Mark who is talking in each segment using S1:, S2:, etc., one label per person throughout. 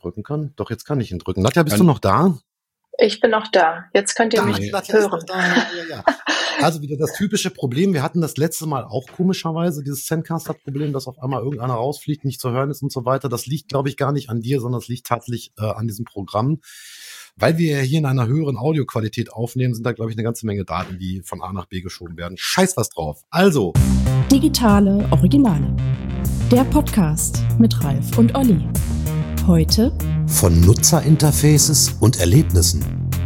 S1: drücken kann. Doch, jetzt kann ich ihn drücken. Nadja, bist du noch da?
S2: Ich bin noch da. Jetzt könnt ihr mich hören.
S1: Ja. Also wieder das typische Problem. Wir hatten das letzte Mal auch komischerweise dieses Zencastr-Problem, dass auf einmal irgendeiner rausfliegt, nicht zu hören ist und so weiter. Das liegt, glaube ich, gar nicht an dir, sondern es liegt tatsächlich an diesem Programm. Weil wir ja hier in einer höheren Audioqualität aufnehmen, sind da, glaube ich, eine ganze Menge Daten, die von A nach B geschoben werden. Scheiß was drauf. Also.
S3: Digitale Originale. Der Podcast mit Ralf und Olli. Heute
S1: von Nutzerinterfaces und Erlebnissen.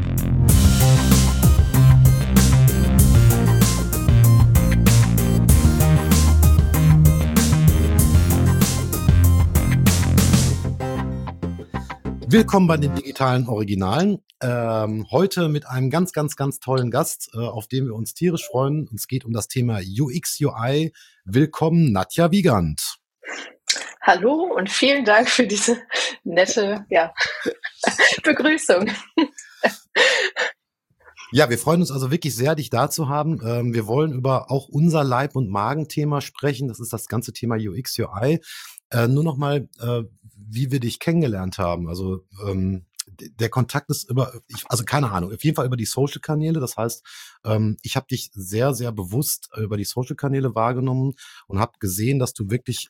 S1: Willkommen bei den digitalen Originalen. Heute mit einem ganz, ganz, ganz tollen Gast, auf den wir uns tierisch freuen. Es geht um das Thema UX, UI. Willkommen, Nadja Wiegand.
S2: Hallo und vielen Dank für diese nette Begrüßung.
S1: Ja, wir freuen uns also wirklich sehr, dich da zu haben. Wir wollen über auch unser Leib- und Magenthema sprechen. Das ist das ganze Thema UX, UI. Nur noch mal, wie wir dich kennengelernt haben. Also der Kontakt ist also keine Ahnung, auf jeden Fall über die Social-Kanäle. Das heißt, ich habe dich sehr, sehr bewusst über die Social-Kanäle wahrgenommen und habe gesehen, dass du wirklich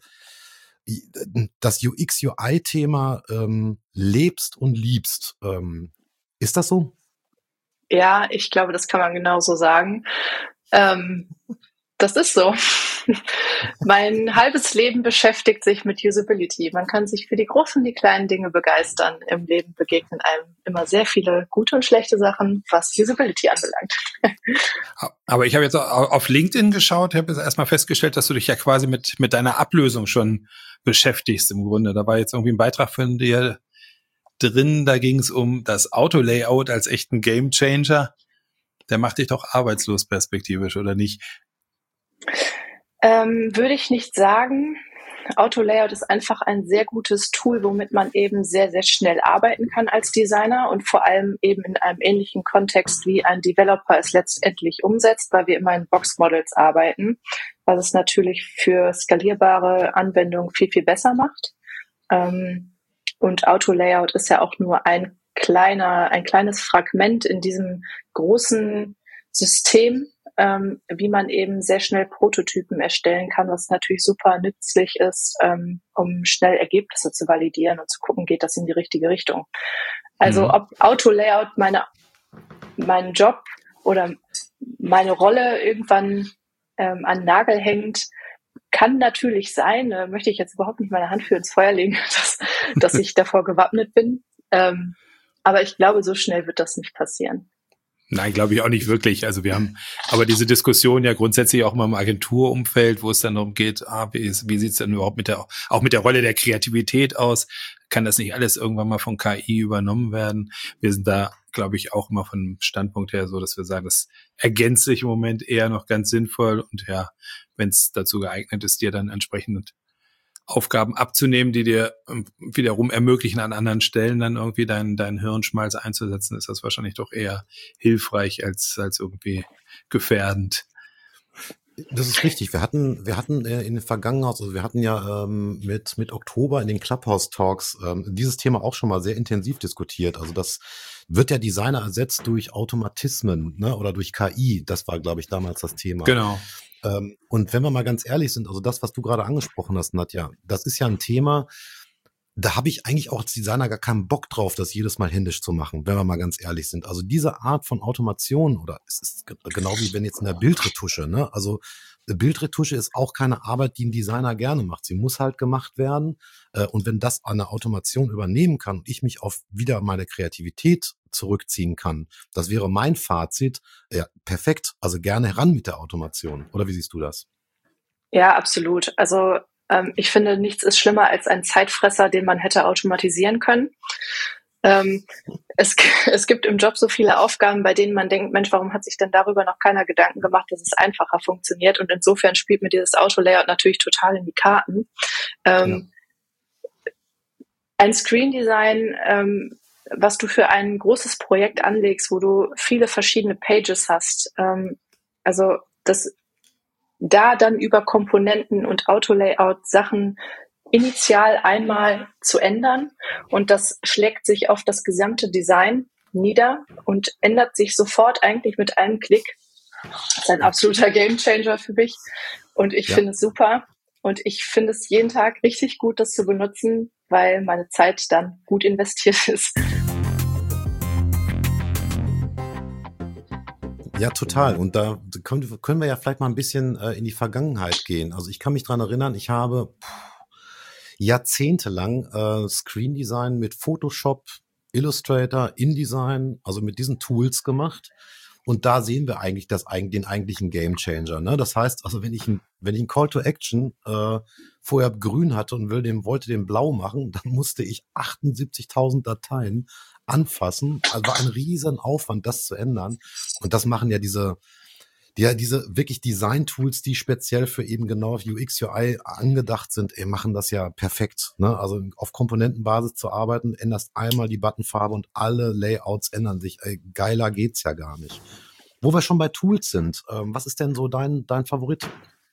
S1: das UX-UI-Thema lebst und liebst. Ist das so?
S2: Ja, ich glaube, das kann man genauso sagen. Das ist so. Mein halbes Leben beschäftigt sich mit Usability. Man kann sich für die großen und die kleinen Dinge begeistern. Im Leben begegnen einem immer sehr viele gute und schlechte Sachen, was Usability anbelangt.
S4: Aber ich habe jetzt auf LinkedIn geschaut, habe jetzt erstmal festgestellt, dass du dich ja quasi mit deiner Ablösung schon beschäftigst im Grunde. Da war jetzt irgendwie ein Beitrag von dir drin, da ging es um das Auto-Layout als echten Gamechanger. Der macht dich doch arbeitslos perspektivisch, oder nicht?
S2: Würde ich nicht sagen. Auto-Layout ist einfach ein sehr gutes Tool, womit man eben sehr, sehr schnell arbeiten kann als Designer und vor allem eben in einem ähnlichen Kontext, wie ein Developer es letztendlich umsetzt, weil wir immer in Box-Models arbeiten, was es natürlich für skalierbare Anwendungen viel, viel besser macht. Und Auto-Layout ist ja auch nur ein kleines Fragment in diesem großen System, wie man eben sehr schnell Prototypen erstellen kann, was natürlich super nützlich ist, um schnell Ergebnisse zu validieren und zu gucken, geht das in die richtige Richtung. Also ob Auto-Layout meinen Job oder meine Rolle irgendwann an den Nagel hängt, kann natürlich sein, möchte ich jetzt überhaupt nicht meine Hand für ins Feuer legen, dass ich davor gewappnet bin. Aber ich glaube, so schnell wird das nicht passieren.
S4: Nein, glaube ich auch nicht wirklich. Also wir haben aber diese Diskussion ja grundsätzlich auch immer im Agenturumfeld, wo es dann darum geht, wie sieht es denn überhaupt mit der Rolle der Kreativität aus? Kann das nicht alles irgendwann mal von KI übernommen werden? Wir sind da, glaube ich, auch immer von Standpunkt her so, dass wir sagen, das ergänzt sich im Moment eher noch ganz sinnvoll und ja, wenn es dazu geeignet ist, dir dann entsprechend Aufgaben abzunehmen, die dir wiederum ermöglichen, an anderen Stellen dann irgendwie deinen Hirnschmalz einzusetzen, ist das wahrscheinlich doch eher hilfreich als irgendwie gefährdend.
S1: Das ist richtig. Wir hatten in den Vergangenheit, also wir hatten ja mit Oktober in den Clubhouse Talks dieses Thema auch schon mal sehr intensiv diskutiert. Also das wird ja Designer ersetzt durch Automatismen, ne, oder durch KI. Das war, glaube ich, damals das Thema.
S4: Genau.
S1: Und wenn wir mal ganz ehrlich sind, also das, was du gerade angesprochen hast, Nadja, das ist ja ein Thema, da habe ich eigentlich auch als Designer gar keinen Bock drauf, das jedes Mal händisch zu machen, wenn wir mal ganz ehrlich sind. Also diese Art von Automation, oder es ist genau wie wenn jetzt in der Bildretusche, ne? Also Bildretusche ist auch keine Arbeit, die ein Designer gerne macht. Sie muss halt gemacht werden. Und wenn das eine Automation übernehmen kann und ich mich auf wieder meine Kreativität zurückziehen kann, das wäre mein Fazit. Ja, perfekt. Also gerne heran mit der Automation. Oder wie siehst du das?
S2: Ja, absolut. Also ich finde, nichts ist schlimmer als ein Zeitfresser, den man hätte automatisieren können. Es gibt im Job so viele Aufgaben, bei denen man denkt, Mensch, warum hat sich denn darüber noch keiner Gedanken gemacht, dass es einfacher funktioniert? Und insofern spielt mir dieses Auto-Layout natürlich total in die Karten. Ein Screen-Design, was du für ein großes Projekt anlegst, wo du viele verschiedene Pages hast, also das da dann über Komponenten und Auto-Layout Sachen initial einmal zu ändern und das schlägt sich auf das gesamte Design nieder und ändert sich sofort eigentlich mit einem Klick. Das ist ein absoluter Gamechanger für mich und ich finde es super und ich finde es jeden Tag richtig gut, das zu benutzen, weil meine Zeit dann gut investiert ist.
S1: Ja, total. Und da können wir ja vielleicht mal ein bisschen in die Vergangenheit gehen. Also ich kann mich dran erinnern, ich habe jahrzehntelang Screen Design mit Photoshop, Illustrator, InDesign, also mit diesen Tools gemacht. Und da sehen wir eigentlich den eigentlichen Gamechanger. Ne? Das heißt, also wenn ich ein Call to Action vorher grün hatte und wollte den blau machen, dann musste ich 78.000 Dateien anfassen. Also war ein riesen Aufwand, das zu ändern. Und das machen ja diese wirklich Design-Tools, die speziell für eben genau UX, UI angedacht sind, machen das ja perfekt. Ne? Also auf Komponentenbasis zu arbeiten, änderst einmal die Buttonfarbe und alle Layouts ändern sich. Geiler geht's ja gar nicht. Wo wir schon bei Tools sind, was ist denn so dein Favorit?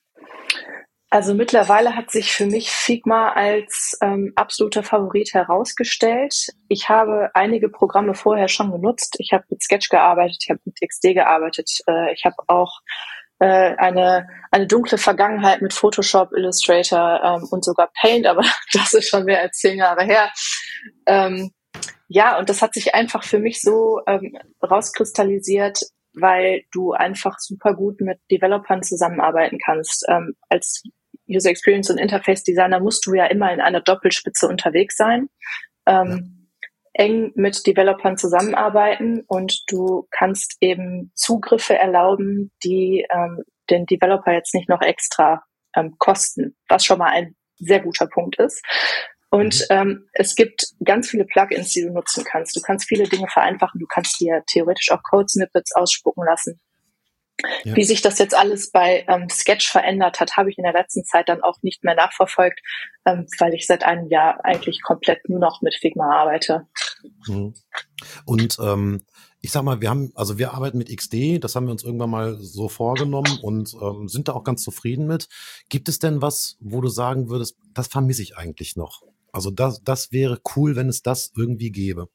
S2: Also mittlerweile hat sich für mich Figma als absoluter Favorit herausgestellt. Ich habe einige Programme vorher schon genutzt. Ich habe mit Sketch gearbeitet, ich habe mit XD gearbeitet. Ich habe auch eine dunkle Vergangenheit mit Photoshop, Illustrator und sogar Paint, aber das ist schon mehr als 10 Jahre her. Ja, und das hat sich einfach für mich so rauskristallisiert, weil du einfach super gut mit Developern zusammenarbeiten kannst. Als User Experience und Interface Designer musst du ja immer in einer Doppelspitze unterwegs sein, eng mit Developern zusammenarbeiten und du kannst eben Zugriffe erlauben, die den Developer jetzt nicht noch extra kosten, was schon mal ein sehr guter Punkt ist. Und es gibt ganz viele Plugins, die du nutzen kannst. Du kannst viele Dinge vereinfachen. Du kannst dir theoretisch auch Code-Snippets ausspucken lassen. Ja. Wie sich das jetzt alles bei Sketch verändert hat, habe ich in der letzten Zeit dann auch nicht mehr nachverfolgt, weil ich seit einem Jahr eigentlich komplett nur noch mit Figma arbeite.
S1: Und ich sag mal, wir arbeiten mit XD, das haben wir uns irgendwann mal so vorgenommen und sind da auch ganz zufrieden mit. Gibt es denn was, wo du sagen würdest, das vermisse ich eigentlich noch? Also das wäre cool, wenn es das irgendwie gäbe.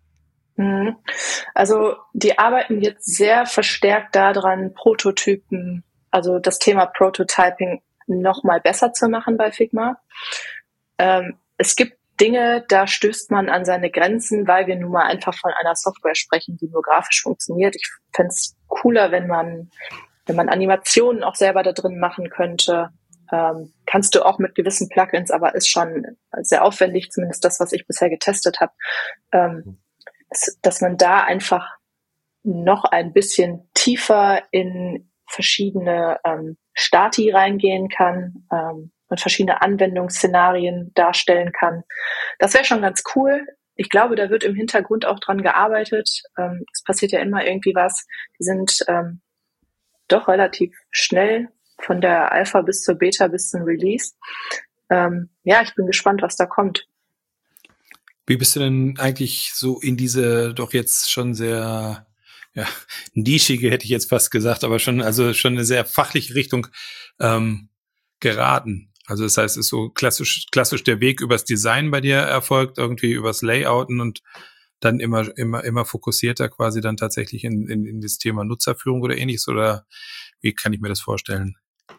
S2: Also die arbeiten jetzt sehr verstärkt daran, Prototypen, also das Thema Prototyping noch mal besser zu machen bei Figma. Es gibt Dinge, da stößt man an seine Grenzen, weil wir nun mal einfach von einer Software sprechen, die nur grafisch funktioniert. Ich fände es cooler, wenn man Animationen auch selber da drin machen könnte. Kannst du auch mit gewissen Plugins, aber ist schon sehr aufwendig, zumindest das, was ich bisher getestet habe. Dass man da einfach noch ein bisschen tiefer in verschiedene Stati reingehen kann und verschiedene Anwendungsszenarien darstellen kann. Das wäre schon ganz cool. Ich glaube, da wird im Hintergrund auch dran gearbeitet. Es passiert ja immer irgendwie was. Die sind doch relativ schnell von der Alpha bis zur Beta bis zum Release. Ja, ich bin gespannt, was da kommt.
S4: Wie bist du denn eigentlich so in diese doch jetzt schon sehr nischige, hätte ich jetzt fast gesagt, aber schon eine sehr fachliche Richtung geraten? Also das heißt, es ist so klassisch der Weg übers Design bei dir erfolgt, irgendwie übers Layouten und dann immer fokussierter quasi dann tatsächlich in das Thema Nutzerführung oder ähnliches, oder wie kann ich mir das vorstellen?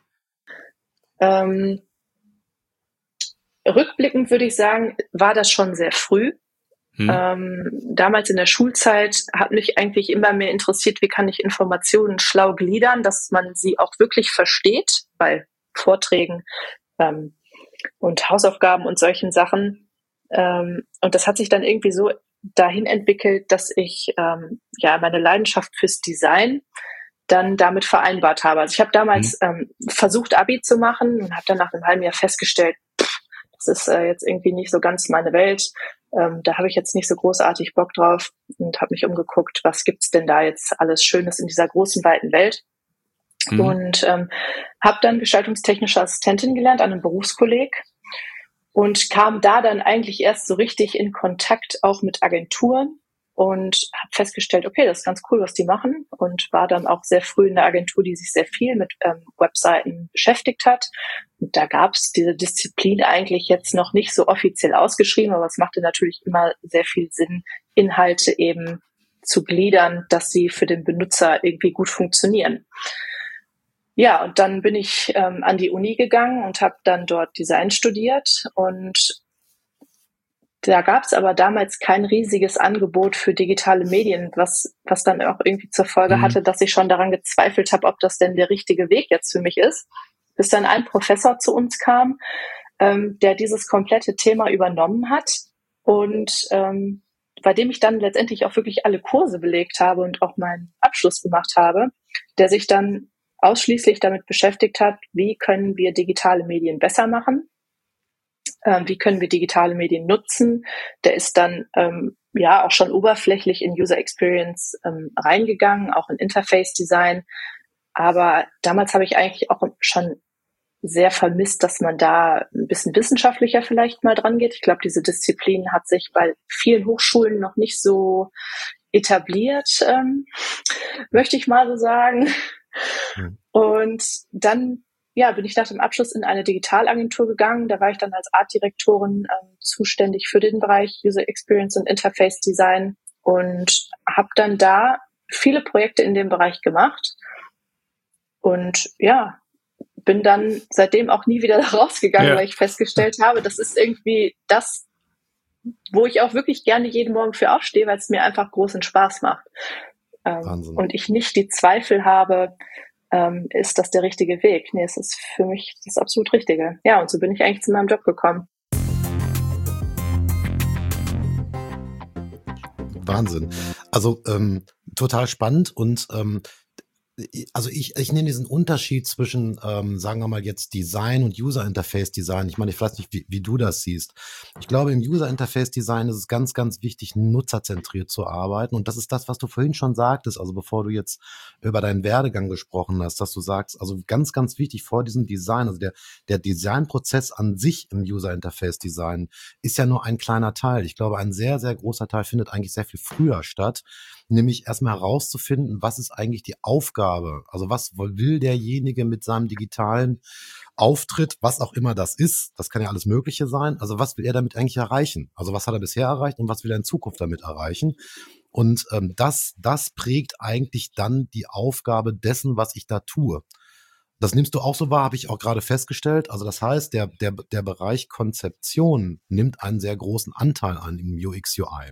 S2: Rückblickend würde ich sagen, war das schon sehr früh. Damals in der Schulzeit hat mich eigentlich immer mehr interessiert, wie kann ich Informationen schlau gliedern, dass man sie auch wirklich versteht, bei Vorträgen und Hausaufgaben und solchen Sachen. Und das hat sich dann irgendwie so dahin entwickelt, dass ich meine Leidenschaft fürs Design dann damit vereinbart habe. Also ich habe damals versucht, Abi zu machen und habe dann nach einem halben Jahr festgestellt, das ist jetzt irgendwie nicht so ganz meine Welt. Da habe ich jetzt nicht so großartig Bock drauf und habe mich umgeguckt, was gibt's denn da jetzt alles Schönes in dieser großen, weiten Welt. Und habe dann gestaltungstechnische Assistentin gelernt an einem Berufskolleg und kam da dann eigentlich erst so richtig in Kontakt auch mit Agenturen und habe festgestellt, okay, das ist ganz cool, was die machen, und war dann auch sehr früh in der Agentur, die sich sehr viel mit Webseiten beschäftigt hat. Und da gab es diese Disziplin eigentlich jetzt noch nicht so offiziell ausgeschrieben, aber es machte natürlich immer sehr viel Sinn, Inhalte eben zu gliedern, dass sie für den Benutzer irgendwie gut funktionieren. Ja, und dann bin ich an die Uni gegangen und habe dann dort Design studiert, und da gab es aber damals kein riesiges Angebot für digitale Medien, was dann auch irgendwie zur Folge hatte, dass ich schon daran gezweifelt habe, ob das denn der richtige Weg jetzt für mich ist. Bis dann ein Professor zu uns kam, der dieses komplette Thema übernommen hat und bei dem ich dann letztendlich auch wirklich alle Kurse belegt habe und auch meinen Abschluss gemacht habe, der sich dann ausschließlich damit beschäftigt hat, wie können wir digitale Medien besser machen. Wie können wir digitale Medien nutzen? Der ist dann auch schon oberflächlich in User Experience reingegangen, auch in Interface Design. Aber damals habe ich eigentlich auch schon sehr vermisst, dass man da ein bisschen wissenschaftlicher vielleicht mal dran geht. Ich glaube, diese Disziplin hat sich bei vielen Hochschulen noch nicht so etabliert, möchte ich mal so sagen. Und dann bin ich nach dem Abschluss in eine Digitalagentur gegangen. Da war ich dann als Artdirektorin zuständig für den Bereich User Experience und Interface Design und habe dann da viele Projekte in dem Bereich gemacht. Und bin dann seitdem auch nie wieder rausgegangen, weil ich festgestellt habe, das ist irgendwie das, wo ich auch wirklich gerne jeden Morgen für aufstehe, weil es mir einfach großen Spaß macht. Und ich nicht die Zweifel habe, ist das der richtige Weg? Nee, es ist für mich das absolut Richtige. Ja, und so bin ich eigentlich zu meinem Job gekommen.
S1: Wahnsinn. Also total spannend und also ich nehme diesen Unterschied zwischen, sagen wir mal jetzt Design und User Interface Design. Ich meine, ich weiß nicht, wie du das siehst. Ich glaube, im User Interface Design ist es ganz, ganz wichtig, nutzerzentriert zu arbeiten. Und das ist das, was du vorhin schon sagtest, also bevor du jetzt über deinen Werdegang gesprochen hast, dass du sagst, also ganz, ganz wichtig vor diesem Design, also der Designprozess an sich im User Interface Design ist ja nur ein kleiner Teil. Ich glaube, ein sehr, sehr großer Teil findet eigentlich sehr viel früher statt. Nämlich erstmal herauszufinden, was ist eigentlich die Aufgabe? Also was will derjenige mit seinem digitalen Auftritt, was auch immer das ist? Das kann ja alles Mögliche sein. Also was will er damit eigentlich erreichen? Also was hat er bisher erreicht und was will er in Zukunft damit erreichen? Und das prägt eigentlich dann die Aufgabe dessen, was ich da tue. Das nimmst du auch so wahr, habe ich auch gerade festgestellt. Also das heißt, der Bereich Konzeption nimmt einen sehr großen Anteil an im UX, UI.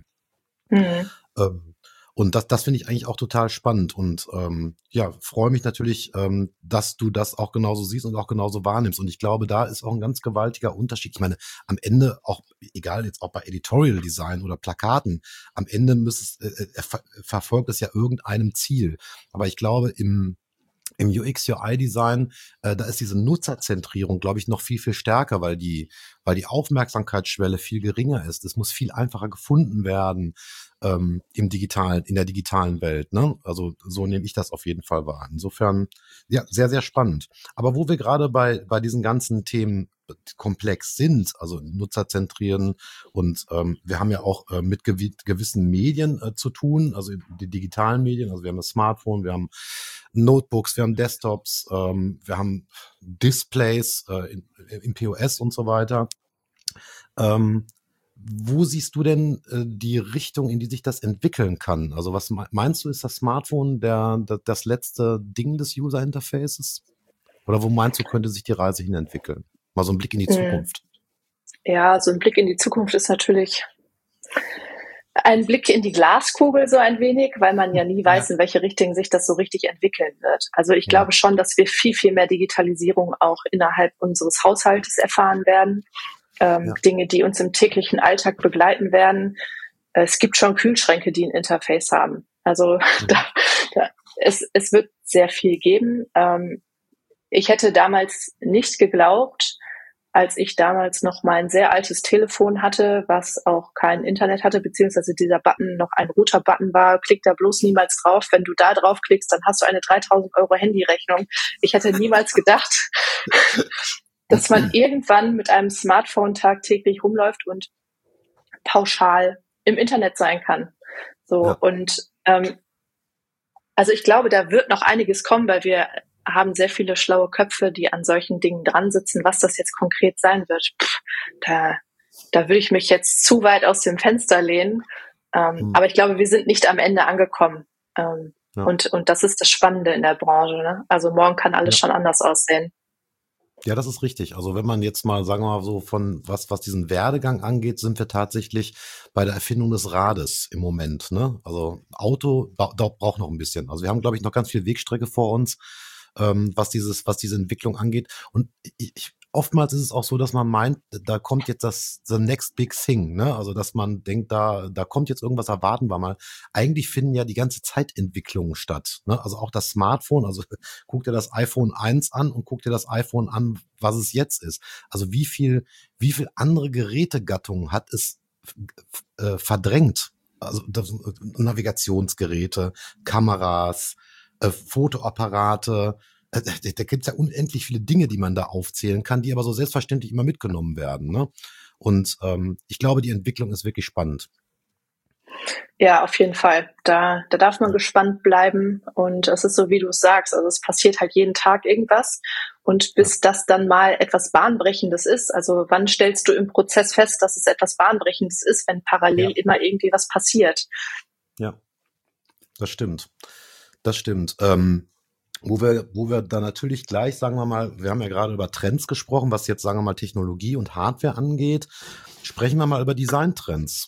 S1: Und das finde ich eigentlich auch total spannend und freue mich natürlich, dass du das auch genauso siehst und auch genauso wahrnimmst. Und ich glaube, da ist auch ein ganz gewaltiger Unterschied. Ich meine, am Ende auch, egal jetzt auch bei Editorial Design oder Plakaten, am Ende verfolgt es ja irgendeinem Ziel. Aber ich glaube, im UX-UI-Design, da ist diese Nutzerzentrierung, glaube ich, noch viel, viel stärker, weil die Aufmerksamkeitsschwelle viel geringer ist. Es muss viel einfacher gefunden werden in der digitalen Welt. Ne? Also so nehme ich das auf jeden Fall wahr. Insofern, ja, sehr, sehr spannend. Aber wo wir gerade bei diesen ganzen Themen komplex sind, also Nutzer zentrieren und wir haben ja auch mit gewissen Medien zu tun, also die digitalen Medien, also wir haben das Smartphone, wir haben Notebooks, wir haben Desktops, wir haben Displays im POS und so weiter. Wo siehst du denn die Richtung, in die sich das entwickeln kann? Also was meinst du, ist das Smartphone das letzte Ding des User-Interfaces? Oder wo meinst du, könnte sich die Reise hin entwickeln? Mal so ein Blick in die Zukunft.
S2: Ja, so ein Blick in die Zukunft ist natürlich ein Blick in die Glaskugel so ein wenig, weil man ja nie weiß, in welche Richtung sich das so richtig entwickeln wird. Also ich glaube schon, dass wir viel, viel mehr Digitalisierung auch innerhalb unseres Haushaltes erfahren werden. Dinge, die uns im täglichen Alltag begleiten werden. Es gibt schon Kühlschränke, die ein Interface haben. Also es wird sehr viel geben. Ich hätte damals nicht geglaubt, als ich damals noch mein sehr altes Telefon hatte, was auch kein Internet hatte, beziehungsweise dieser Button noch ein roter Button war, klick da bloß niemals drauf. Wenn du da drauf klickst, dann hast du eine 3.000 € Handyrechnung. Ich hätte niemals gedacht, dass man irgendwann mit einem Smartphone tagtäglich rumläuft und pauschal im Internet sein kann. So,
S1: Ja.
S2: und also ich glaube, da wird noch einiges kommen, weil wir haben sehr viele schlaue Köpfe, die an solchen Dingen dran sitzen. Was das jetzt konkret sein wird, da würde ich mich jetzt zu weit aus dem Fenster lehnen. Aber ich glaube, wir sind nicht am Ende angekommen.
S1: Ja.
S2: Und das ist das Spannende in der Branche. Ne? Also morgen kann alles
S1: Ja.
S2: schon anders aussehen.
S1: Ja, das ist richtig. Also wenn man jetzt mal, sagen wir mal so, von was diesen Werdegang angeht, sind wir tatsächlich bei der Erfindung des Rades im Moment. Ne? Also Auto braucht noch ein bisschen. Also wir haben, glaube ich, noch ganz viel Wegstrecke vor uns, was diese Entwicklung angeht. Und oftmals ist es auch so, dass man meint, da kommt jetzt the next big thing, ne? Also dass man denkt, da kommt jetzt irgendwas, erwarten wir mal. Eigentlich finden ja die ganze Zeit Entwicklungen statt, ne? Also auch das Smartphone, also guck dir das iPhone 1 an und guck dir das iPhone an, was es jetzt ist. Also wie viel andere Gerätegattungen hat es verdrängt? Also Navigationsgeräte, Kameras, Fotoapparate. Da gibt's ja unendlich viele Dinge, die man da aufzählen kann, die aber so selbstverständlich immer mitgenommen werden. Ne? Und ich glaube, die Entwicklung ist wirklich spannend.
S2: Ja, auf jeden Fall. Da darf man gespannt bleiben. Und es ist so, wie du es sagst. Also es passiert halt jeden Tag irgendwas. Und bis das dann mal etwas Bahnbrechendes ist, also wann stellst du im Prozess fest, dass es etwas Bahnbrechendes ist, wenn parallel immer irgendwie was passiert?
S1: Ja, das stimmt. Das stimmt. Wo wir da natürlich gleich, sagen wir mal, wir haben ja gerade über Trends gesprochen, was jetzt, sagen wir mal, Technologie und Hardware angeht. Sprechen wir mal über Designtrends.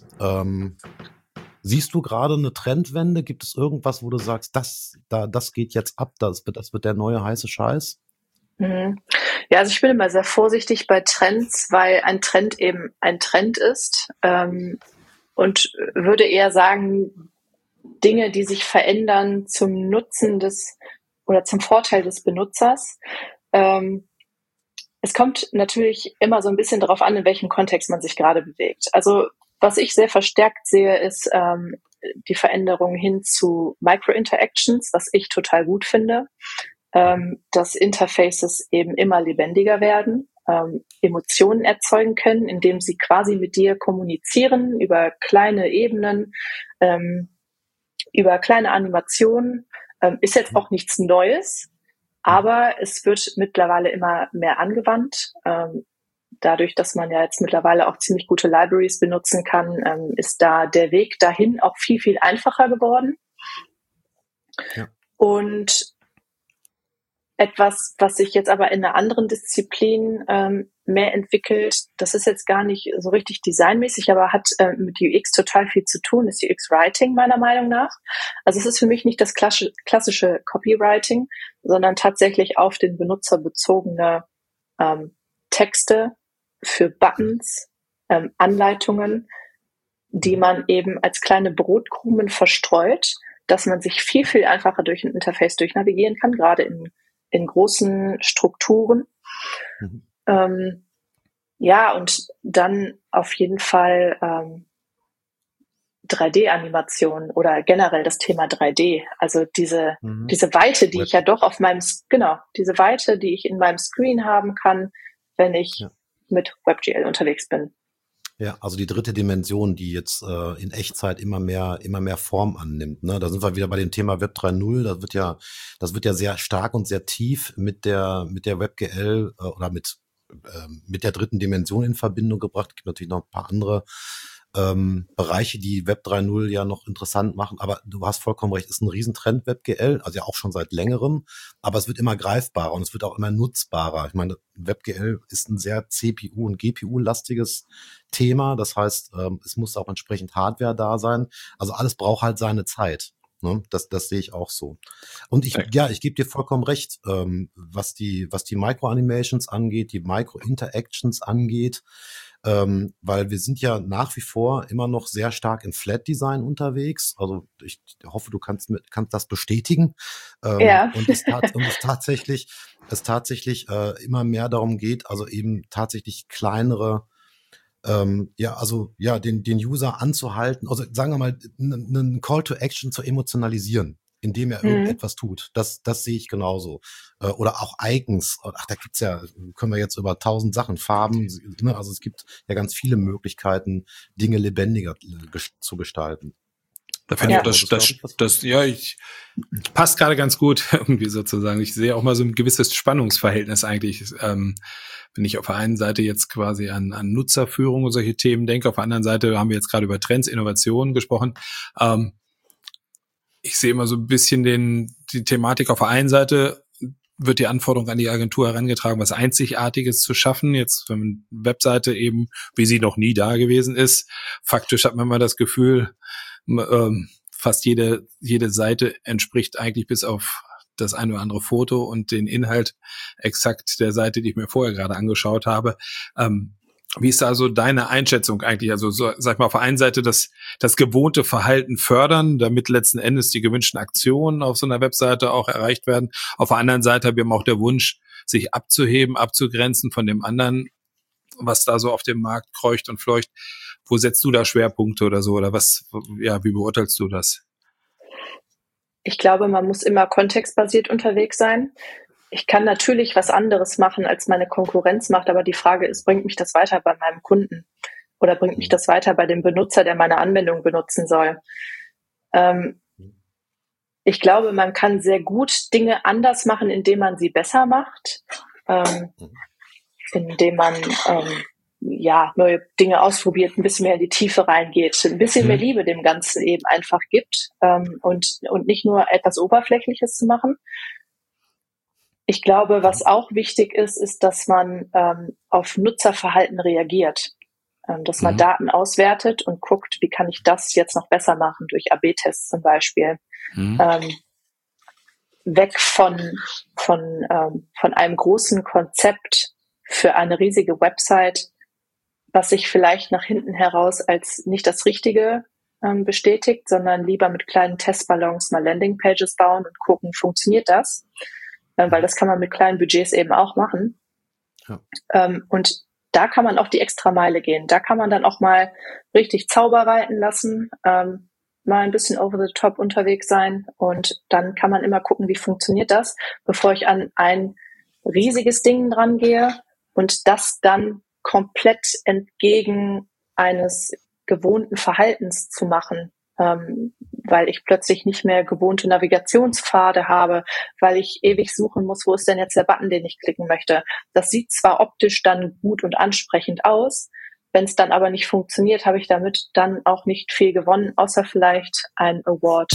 S1: Siehst du gerade eine Trendwende? Gibt es irgendwas, wo du sagst, das geht jetzt ab, das wird der neue heiße Scheiß?
S2: Ja, also ich bin immer sehr vorsichtig bei Trends, weil ein Trend eben ein Trend ist, und würde eher sagen, Dinge, die sich verändern zum Nutzen oder zum Vorteil des Benutzers. Es kommt natürlich immer so ein bisschen darauf an, in welchem Kontext man sich gerade bewegt. Also was ich sehr verstärkt sehe, ist die Veränderung hin zu Micro-Interactions, was ich total gut finde, dass Interfaces eben immer lebendiger werden, Emotionen erzeugen können, indem sie quasi mit dir kommunizieren über kleine Ebenen, über kleine Animationen. Ist jetzt auch nichts Neues, aber es wird mittlerweile immer mehr angewandt. Dadurch, dass man ja jetzt mittlerweile auch ziemlich gute Libraries benutzen kann, ist da der Weg dahin auch viel, viel einfacher geworden.
S1: Ja.
S2: Und etwas, was sich jetzt aber in einer anderen Disziplin mehr entwickelt, das ist jetzt gar nicht so richtig designmäßig, aber hat mit UX total viel zu tun, ist UX-Writing meiner Meinung nach. Also es ist für mich nicht das klassische Copywriting, sondern tatsächlich auf den Benutzer bezogene Texte für Buttons, Anleitungen, die man eben als kleine Brotkrumen verstreut, dass man sich viel, viel einfacher durch ein Interface durchnavigieren kann, gerade in großen Strukturen. Ja, und dann auf jeden Fall 3D-Animation oder generell das Thema 3D. Also diese Weite, die ich ja doch diese Weite, die ich in meinem Screen haben kann, wenn ich mit WebGL unterwegs bin.
S1: Ja, also die dritte Dimension, die jetzt in Echtzeit immer mehr Form annimmt. Ne? Da sind wir wieder bei dem Thema Web 3.0. Das wird ja sehr stark und sehr tief mit der WebGL oder mit der dritten Dimension in Verbindung gebracht. Es gibt natürlich noch ein paar andere Bereiche, die Web 3.0 ja noch interessant machen. Aber du hast vollkommen recht, ist ein Riesentrend WebGL, also ja auch schon seit längerem. Aber es wird immer greifbarer und es wird auch immer nutzbarer. Ich meine, WebGL ist ein sehr CPU- und GPU-lastiges Thema. Das heißt, es muss auch entsprechend Hardware da sein. Also alles braucht halt seine Zeit. Ne? Das sehe ich auch so. Und ich gebe dir vollkommen recht, was die Micro-Animations angeht, die Micro-Interactions angeht. Weil wir sind ja nach wie vor immer noch sehr stark im Flat-Design unterwegs. Also ich hoffe, du kannst das bestätigen.
S2: Ja.
S1: Und es tatsächlich immer mehr darum geht, also eben tatsächlich kleinere den User anzuhalten, also sagen wir mal, einen Call to Action zu emotionalisieren, indem er irgendetwas tut. Das sehe ich genauso. Oder auch Icons. Da gibt's ja, können wir jetzt über 1000 Sachen, Farben, ne? Also es gibt ja ganz viele Möglichkeiten, Dinge lebendiger zu gestalten.
S4: Da finde ich, passt gerade ganz gut irgendwie sozusagen. Ich sehe auch mal so ein gewisses Spannungsverhältnis eigentlich. Wenn ich auf der einen Seite jetzt quasi an Nutzerführung und solche Themen denke, auf der anderen Seite haben wir jetzt gerade über Trends, Innovationen gesprochen. Ich sehe immer so ein bisschen die Thematik auf der einen Seite, wird die Anforderung an die Agentur herangetragen, was Einzigartiges zu schaffen. Jetzt, wenn man Webseite eben, wie sie noch nie da gewesen ist, faktisch hat man immer das Gefühl, fast jede Seite entspricht eigentlich bis auf das eine oder andere Foto und den Inhalt exakt der Seite, die ich mir vorher gerade angeschaut habe. Wie ist da also deine Einschätzung eigentlich? Also sag mal, auf der einen Seite das gewohnte Verhalten fördern, damit letzten Endes die gewünschten Aktionen auf so einer Webseite auch erreicht werden. Auf der anderen Seite haben wir auch der Wunsch, sich abzuheben, abzugrenzen von dem anderen, was da so auf dem Markt kreucht und fleucht. Wo setzt du da Schwerpunkte oder so? Oder wie beurteilst du das?
S2: Ich glaube, man muss immer kontextbasiert unterwegs sein. Ich kann natürlich was anderes machen, als meine Konkurrenz macht, aber die Frage ist, bringt mich das weiter bei meinem Kunden oder bringt mich das weiter bei dem Benutzer, der meine Anwendung benutzen soll? Ich glaube, man kann sehr gut Dinge anders machen, indem man sie besser macht, indem man neue Dinge ausprobiert, ein bisschen mehr in die Tiefe reingeht, ein bisschen mehr Liebe dem Ganzen eben einfach gibt und nicht nur etwas Oberflächliches zu machen. Ich glaube, was auch wichtig ist, dass man auf Nutzerverhalten reagiert, dass man Daten auswertet und guckt, wie kann ich das jetzt noch besser machen, durch AB-Tests zum Beispiel. Weg von einem großen Konzept für eine riesige Website, was sich vielleicht nach hinten heraus als nicht das Richtige bestätigt, sondern lieber mit kleinen Testballons mal Landingpages bauen und gucken, funktioniert das? Weil das kann man mit kleinen Budgets eben auch machen. Ja. Und da kann man auch die Extrameile gehen. Da kann man dann auch mal richtig Zauber walten lassen, mal ein bisschen over the top unterwegs sein und dann kann man immer gucken, wie funktioniert das, bevor ich an ein riesiges Ding dran gehe und das dann komplett entgegen eines gewohnten Verhaltens zu machen, weil ich plötzlich nicht mehr gewohnte Navigationspfade habe, weil ich ewig suchen muss, wo ist denn jetzt der Button, den ich klicken möchte. Das sieht zwar optisch dann gut und ansprechend aus, wenn es dann aber nicht funktioniert, habe ich damit dann auch nicht viel gewonnen, außer vielleicht ein Award.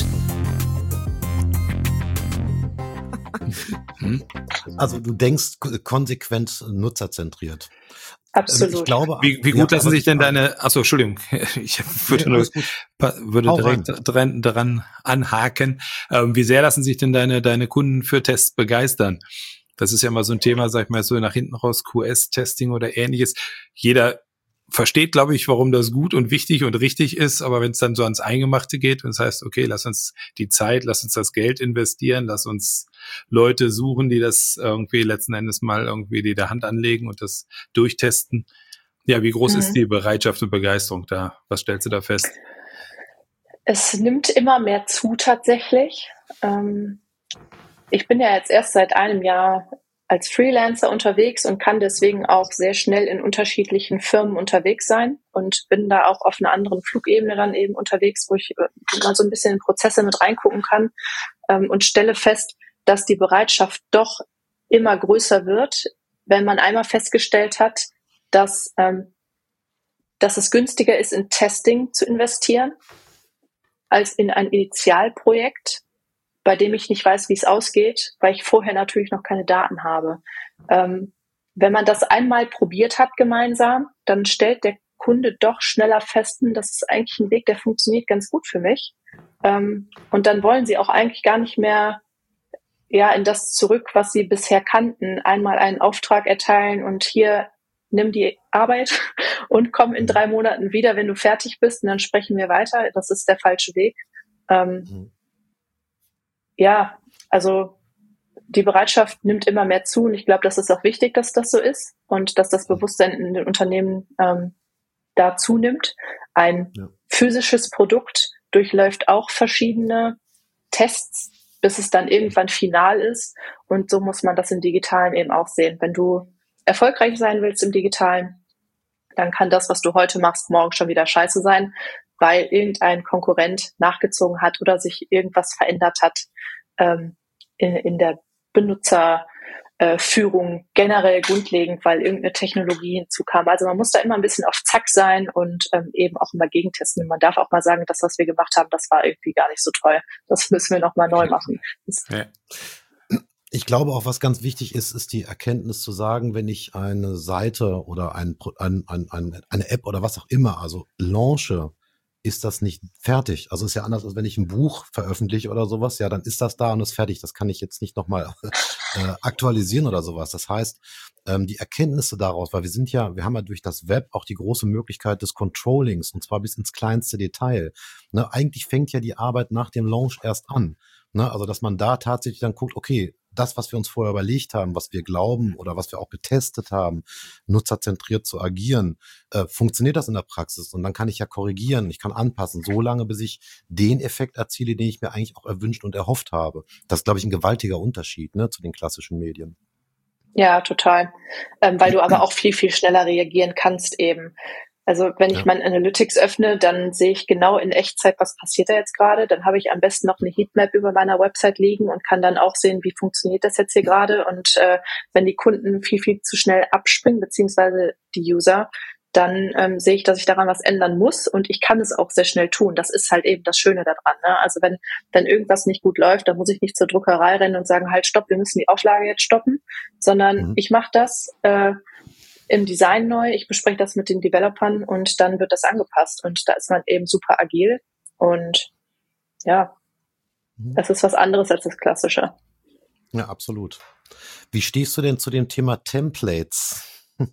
S1: Also du denkst konsequent nutzerzentriert.
S2: Absolut.
S1: Ich glaube,
S4: wie gut lassen sich denn Entschuldigung, ich würde direkt dran anhaken. Wie sehr lassen sich denn deine Kunden für Tests begeistern? Das ist ja mal so ein Thema, sag ich mal, so nach hinten raus, QS-Testing oder ähnliches. Jeder versteht, glaube ich, warum das gut und wichtig und richtig ist, aber wenn es dann so ans Eingemachte geht und es heißt, okay, lass uns die Zeit, lass uns das Geld investieren, lass uns Leute suchen, die das irgendwie letzten Endes mal irgendwie die der Hand anlegen und das durchtesten. Ja, wie groß ist die Bereitschaft und Begeisterung da? Was stellst du da fest?
S2: Es nimmt immer mehr zu tatsächlich. Ich bin ja jetzt erst seit einem Jahr als Freelancer unterwegs und kann deswegen auch sehr schnell in unterschiedlichen Firmen unterwegs sein und bin da auch auf einer anderen Flugebene dann eben unterwegs, wo ich mal so ein bisschen in Prozesse mit reingucken kann und stelle fest, dass die Bereitschaft doch immer größer wird, wenn man einmal festgestellt hat, dass es günstiger ist, in Testing zu investieren, als in ein Initialprojekt, bei dem ich nicht weiß, wie es ausgeht, weil ich vorher natürlich noch keine Daten habe. Wenn man das einmal probiert hat gemeinsam, dann stellt der Kunde doch schneller fest, das ist eigentlich ein Weg, der funktioniert ganz gut für mich. Und dann wollen sie auch eigentlich gar nicht mehr in das zurück, was sie bisher kannten, einmal einen Auftrag erteilen und hier nimm die Arbeit und komm in 3 Monaten wieder, wenn du fertig bist und dann sprechen wir weiter. Das ist der falsche Weg. Also die Bereitschaft nimmt immer mehr zu und ich glaube, das ist auch wichtig, dass das so ist und dass das Bewusstsein in den Unternehmen da zunimmt. Ein physisches Produkt durchläuft auch verschiedene Tests, bis es dann irgendwann final ist und so muss man das im Digitalen eben auch sehen. Wenn du erfolgreich sein willst im Digitalen, dann kann das, was du heute machst, morgen schon wieder scheiße sein weil irgendein Konkurrent nachgezogen hat oder sich irgendwas verändert hat in der Benutzerführung generell grundlegend, weil irgendeine Technologie hinzukam. Also man muss da immer ein bisschen auf Zack sein und eben auch immer gegentesten. Man darf auch mal sagen, das, was wir gemacht haben, das war irgendwie gar nicht so toll. Das müssen wir nochmal neu machen.
S4: Ja.
S1: Ich glaube auch, was ganz wichtig ist, ist die Erkenntnis zu sagen, wenn ich eine Seite oder eine App oder was auch immer, also launche, ist das nicht fertig. Also ist ja anders, als wenn ich ein Buch veröffentliche oder sowas, ja, dann ist das da und ist fertig. Das kann ich jetzt nicht nochmal aktualisieren oder sowas. Das heißt, die Erkenntnisse daraus, weil wir haben ja durch das Web auch die große Möglichkeit des Controllings und zwar bis ins kleinste Detail. Ne, eigentlich fängt ja die Arbeit nach dem Launch erst an. Ne, also dass man da tatsächlich dann guckt, okay, das, was wir uns vorher überlegt haben, was wir glauben oder was wir auch getestet haben, nutzerzentriert zu agieren, funktioniert das in der Praxis? Und dann kann ich ja korrigieren, ich kann anpassen, so lange, bis ich den Effekt erziele, den ich mir eigentlich auch erwünscht und erhofft habe. Das ist, glaube ich, ein gewaltiger Unterschied, ne, zu den klassischen Medien.
S2: Ja, total. Weil du aber auch viel, viel schneller reagieren kannst eben. Also wenn ich mein Analytics öffne, dann sehe ich genau in Echtzeit, was passiert da jetzt gerade. Dann habe ich am besten noch eine Heatmap über meiner Website liegen und kann dann auch sehen, wie funktioniert das jetzt hier gerade. Und wenn die Kunden viel, viel zu schnell abspringen, beziehungsweise die User, dann sehe ich, dass ich daran was ändern muss und ich kann es auch sehr schnell tun. Das ist halt eben das Schöne daran. Ne? Also wenn irgendwas nicht gut läuft, dann muss ich nicht zur Druckerei rennen und sagen, halt stopp, wir müssen die Auflage jetzt stoppen, sondern ich mache das im Design neu, ich bespreche das mit den Developern und dann wird das angepasst und da ist man eben super agil und ja, das ist was anderes als das Klassische.
S1: Ja, absolut. Wie stehst du denn zu dem Thema Templates?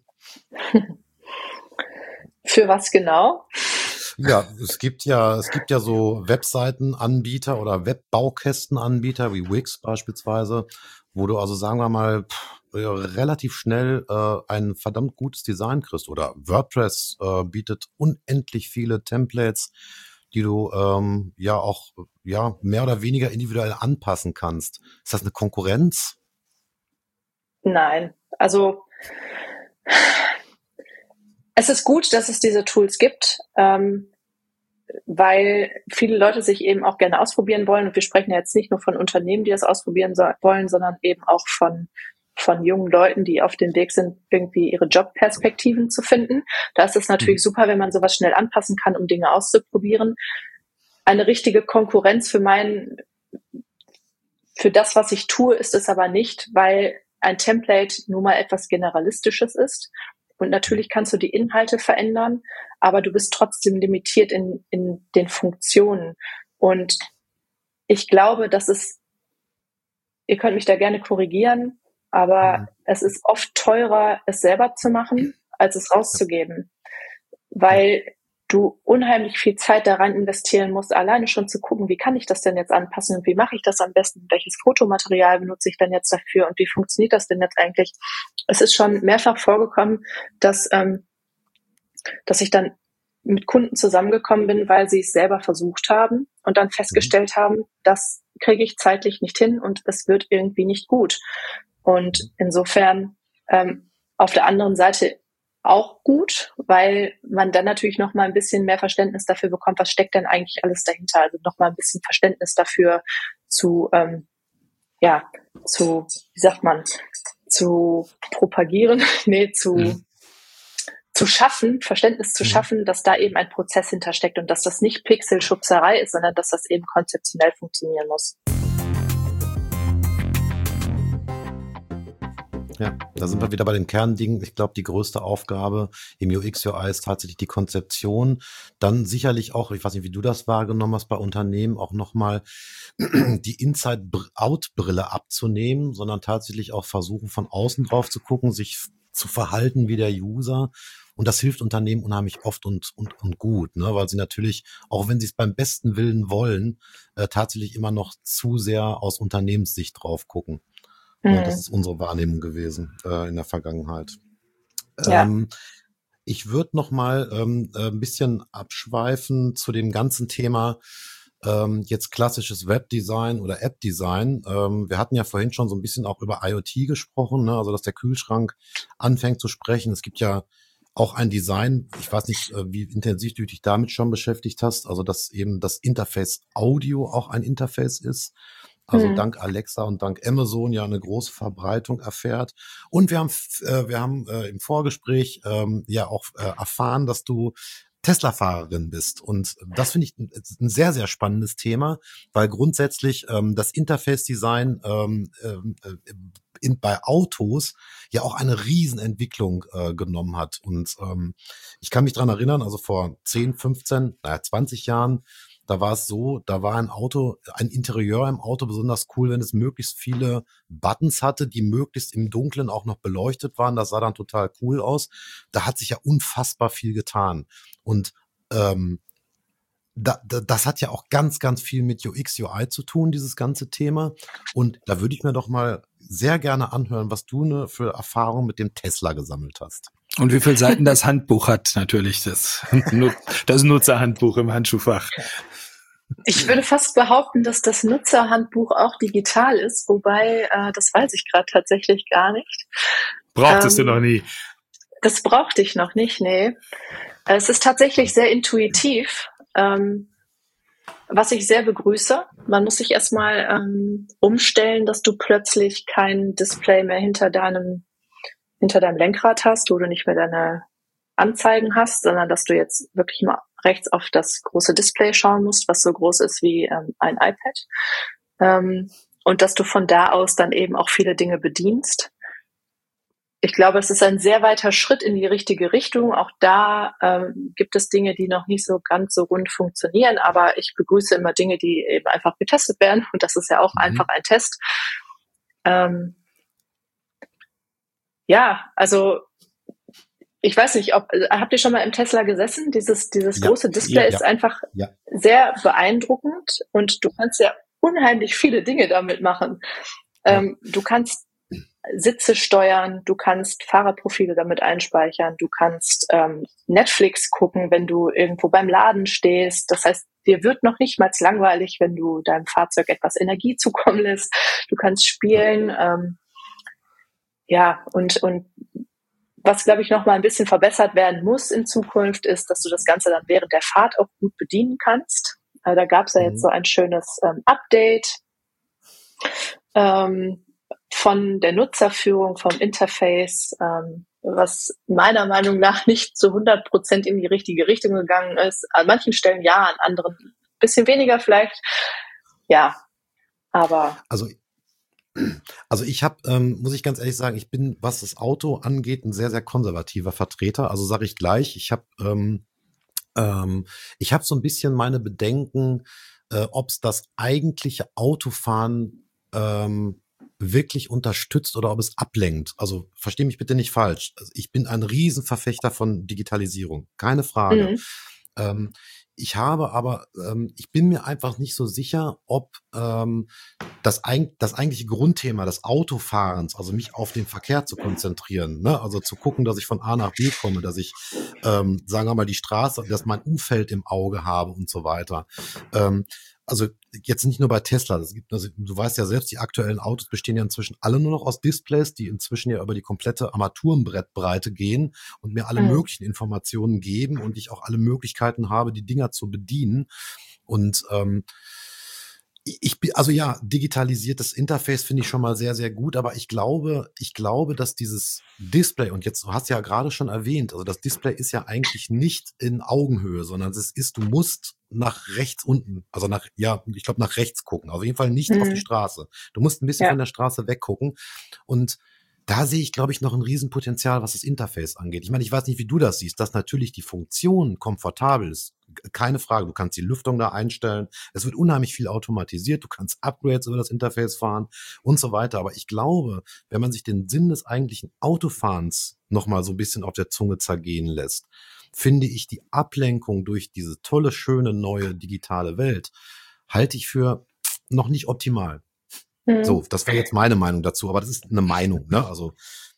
S2: Für was genau?
S1: Ja, es gibt ja so Webseitenanbieter oder Webbaukästenanbieter wie Wix beispielsweise, wo du also, sagen wir mal, relativ schnell ein verdammt gutes Design kriegst. Oder WordPress bietet unendlich viele Templates, die du auch mehr oder weniger individuell anpassen kannst. Ist das eine Konkurrenz?
S2: Nein, also es ist gut, dass es diese Tools gibt, weil viele Leute sich eben auch gerne ausprobieren wollen. Und wir sprechen ja jetzt nicht nur von Unternehmen, die das ausprobieren wollen, sondern eben auch von jungen Leuten, die auf dem Weg sind, irgendwie ihre Jobperspektiven zu finden. Da ist es natürlich super, wenn man sowas schnell anpassen kann, um Dinge auszuprobieren. Eine richtige Konkurrenz für das, was ich tue, ist es aber nicht, weil ein Template nun mal etwas Generalistisches ist. Und natürlich kannst du die Inhalte verändern, aber du bist trotzdem limitiert in den Funktionen. Und ich glaube, ihr könnt mich da gerne korrigieren, aber es ist oft teurer, es selber zu machen, als es rauszugeben. Weil du unheimlich viel Zeit daran investieren musst, alleine schon zu gucken, wie kann ich das denn jetzt anpassen und wie mache ich das am besten, welches Fotomaterial benutze ich denn jetzt dafür und wie funktioniert das denn jetzt eigentlich? Es ist schon mehrfach vorgekommen, dass ich dann mit Kunden zusammengekommen bin, weil sie es selber versucht haben und dann festgestellt haben, das kriege ich zeitlich nicht hin und es wird irgendwie nicht gut. Und insofern auf der anderen Seite auch gut, weil man dann natürlich noch mal ein bisschen mehr Verständnis dafür bekommt, was steckt denn eigentlich alles dahinter. Also noch mal ein bisschen Verständnis dafür zu propagieren, zu schaffen, Verständnis zu schaffen, dass da eben ein Prozess hintersteckt und dass das nicht Pixelschubserei ist, sondern dass das eben konzeptionell funktionieren muss.
S1: Ja, da sind wir wieder bei den Kerndingen. Ich glaube, die größte Aufgabe im UX/UI ist tatsächlich die Konzeption. Dann sicherlich auch, ich weiß nicht, wie du das wahrgenommen hast bei Unternehmen, auch nochmal die Inside-Out-Brille abzunehmen, sondern tatsächlich auch versuchen, von außen drauf zu gucken, sich zu verhalten wie der User. Und das hilft Unternehmen unheimlich oft und gut, ne? Weil sie natürlich, auch wenn sie es beim besten Willen wollen, tatsächlich immer noch zu sehr aus Unternehmenssicht drauf gucken. Ja, das ist unsere Wahrnehmung gewesen in der Vergangenheit.
S2: Ja.
S1: Ich würde noch mal ein bisschen abschweifen zu dem ganzen Thema jetzt klassisches Webdesign oder App-Design. Wir hatten ja vorhin schon so ein bisschen auch über IoT gesprochen, ne? Also dass der Kühlschrank anfängt zu sprechen. Es gibt ja auch ein Design, ich weiß nicht, wie intensiv du dich damit schon beschäftigt hast, also dass eben das Interface Audio auch ein Interface ist, also dank Alexa und dank Amazon ja eine große Verbreitung erfährt. Und wir haben im Vorgespräch ja auch erfahren, dass du Tesla-Fahrerin bist. Und das finde ich ein sehr, sehr spannendes Thema, weil grundsätzlich das Interface-Design bei Autos ja auch eine Riesenentwicklung genommen hat. Und ich kann mich dran erinnern, also vor 10, 15, 20 Jahren, da war es so, da war ein Interieur im Auto besonders cool, wenn es möglichst viele Buttons hatte, die möglichst im Dunkeln auch noch beleuchtet waren. Das sah dann total cool aus. Da hat sich ja unfassbar viel getan. Und das hat ja auch ganz, ganz viel mit UX, UI zu tun, dieses ganze Thema. Und da würde ich mir doch mal sehr gerne anhören, was du für Erfahrungen mit dem Tesla gesammelt hast.
S4: Und wie viele Seiten das Handbuch hat, natürlich, das Nutzerhandbuch im Handschuhfach.
S2: Ich würde fast behaupten, dass das Nutzerhandbuch auch digital ist, wobei, das weiß ich gerade tatsächlich gar nicht.
S4: Brauchtest du noch nie?
S2: Das brauchte ich noch nicht, nee. Es ist tatsächlich sehr intuitiv, was ich sehr begrüße. Man muss sich erstmal umstellen, dass du plötzlich kein Display mehr hinter deinem Lenkrad hast, wo du nicht mehr deine Anzeigen hast, sondern dass du jetzt wirklich mal rechts auf das große Display schauen musst, was so groß ist wie ein iPad. Und dass du von da aus dann eben auch viele Dinge bedienst. Ich glaube, es ist ein sehr weiter Schritt in die richtige Richtung. Auch da gibt es Dinge, die noch nicht so ganz so rund funktionieren, aber ich begrüße immer Dinge, die eben einfach getestet werden. Und das ist ja auch einfach ein Test. Ja, also ich weiß nicht, habt ihr schon mal im Tesla gesessen? Dieses große Display ist einfach sehr beeindruckend und du kannst ja unheimlich viele Dinge damit machen. Du kannst Sitze steuern, du kannst Fahrerprofile damit einspeichern, du kannst Netflix gucken, wenn du irgendwo beim Laden stehst. Das heißt, dir wird noch nicht mal langweilig, wenn du deinem Fahrzeug etwas Energie zukommen lässt. Du kannst spielen. Und was, glaube ich, noch mal ein bisschen verbessert werden muss in Zukunft, ist, dass du das Ganze dann während der Fahrt auch gut bedienen kannst. Da gab es ja jetzt so ein schönes Update von der Nutzerführung, vom Interface, was meiner Meinung nach nicht zu 100% in die richtige Richtung gegangen ist. An manchen Stellen ja, an anderen ein bisschen weniger vielleicht. Ja, aber...
S1: Also ich habe, muss ich ganz ehrlich sagen, ich bin, was das Auto angeht, ein sehr, sehr konservativer Vertreter. Also sage ich gleich, ich habe so ein bisschen meine Bedenken, ob es das eigentliche Autofahren wirklich unterstützt oder ob es ablenkt. Also verstehe mich bitte nicht falsch. Also, ich bin ein Riesenverfechter von Digitalisierung, keine Frage. Ich bin mir einfach nicht so sicher, ob das eigentliche Grundthema des Autofahrens, also mich auf den Verkehr zu konzentrieren, ne? Also zu gucken, dass ich von A nach B komme, dass ich, sagen wir mal, die Straße, dass mein Umfeld im Auge habe und so weiter. Also jetzt nicht nur bei Tesla, also du weißt ja selbst, die aktuellen Autos bestehen ja inzwischen alle nur noch aus Displays, die inzwischen ja über die komplette Armaturenbrettbreite gehen und mir alle möglichen Informationen geben und ich auch alle Möglichkeiten habe, die Dinger zu bedienen. Und digitalisiertes Interface finde ich schon mal sehr, sehr gut, aber ich glaube, dass dieses Display, und jetzt, du hast ja gerade schon erwähnt, also das Display ist ja eigentlich nicht in Augenhöhe, sondern du musst nach rechts unten, also nach rechts gucken, also auf jeden Fall nicht auf die Straße. Du musst ein bisschen von der Straße weggucken und da sehe ich, glaube ich, noch ein Riesenpotenzial, was das Interface angeht. Ich meine, ich weiß nicht, wie du das siehst, dass natürlich die Funktion komfortabel ist. Keine Frage, du kannst die Lüftung da einstellen. Es wird unheimlich viel automatisiert. Du kannst Upgrades über das Interface fahren und so weiter. Aber ich glaube, wenn man sich den Sinn des eigentlichen Autofahrens nochmal so ein bisschen auf der Zunge zergehen lässt, finde ich die Ablenkung durch diese tolle, schöne, neue digitale Welt, halte ich für noch nicht optimal. So, das wäre jetzt meine Meinung dazu, aber das ist eine Meinung, ne? Also,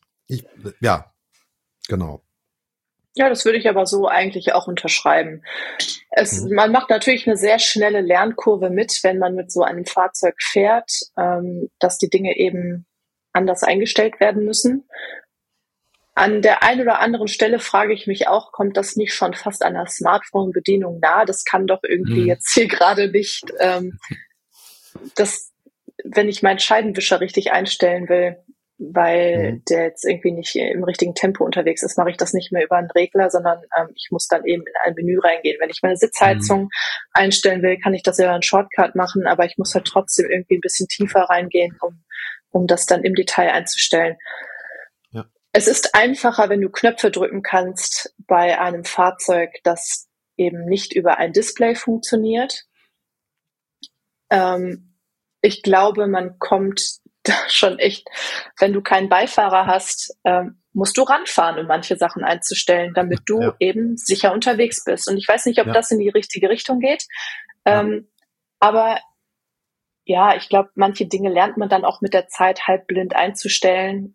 S1: genau.
S2: Ja, das würde ich aber so eigentlich auch unterschreiben. Man macht natürlich eine sehr schnelle Lernkurve mit, wenn man mit so einem Fahrzeug fährt, dass die Dinge eben anders eingestellt werden müssen. An der einen oder anderen Stelle frage ich mich auch, kommt das nicht schon fast einer Smartphone-Bedienung nahe? Das kann doch irgendwie jetzt hier gerade nicht, wenn ich meinen Scheibenwischer richtig einstellen will, weil der jetzt irgendwie nicht im richtigen Tempo unterwegs ist, mache ich das nicht mehr über einen Regler, sondern ich muss dann eben in ein Menü reingehen. Wenn ich meine Sitzheizung einstellen will, kann ich das ja über einen Shortcut machen, aber ich muss halt trotzdem irgendwie ein bisschen tiefer reingehen, um das dann im Detail einzustellen. Es ist einfacher, wenn du Knöpfe drücken kannst bei einem Fahrzeug, das eben nicht über ein Display funktioniert. Ich glaube, man kommt da schon echt, wenn du keinen Beifahrer hast, musst du ranfahren, um manche Sachen einzustellen, damit du eben sicher unterwegs bist. Und ich weiß nicht, ob das in die richtige Richtung geht. Aber ja, ich glaube, manche Dinge lernt man dann auch mit der Zeit halbblind einzustellen.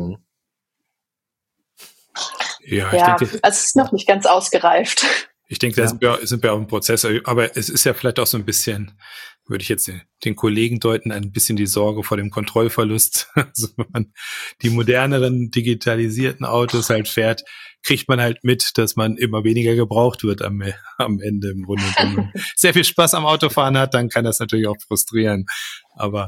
S2: Ich denke, es ist noch nicht ganz ausgereift.
S4: Ich denke, da sind wir auf dem Prozess. Aber es ist ja vielleicht auch so ein bisschen, würde ich jetzt den Kollegen deuten, ein bisschen die Sorge vor dem Kontrollverlust. Also wenn man die moderneren, digitalisierten Autos halt fährt, kriegt man halt mit, dass man immer weniger gebraucht wird am Ende im Grunde. Wenn man sehr viel Spaß am Autofahren hat, dann kann das natürlich auch frustrieren. Aber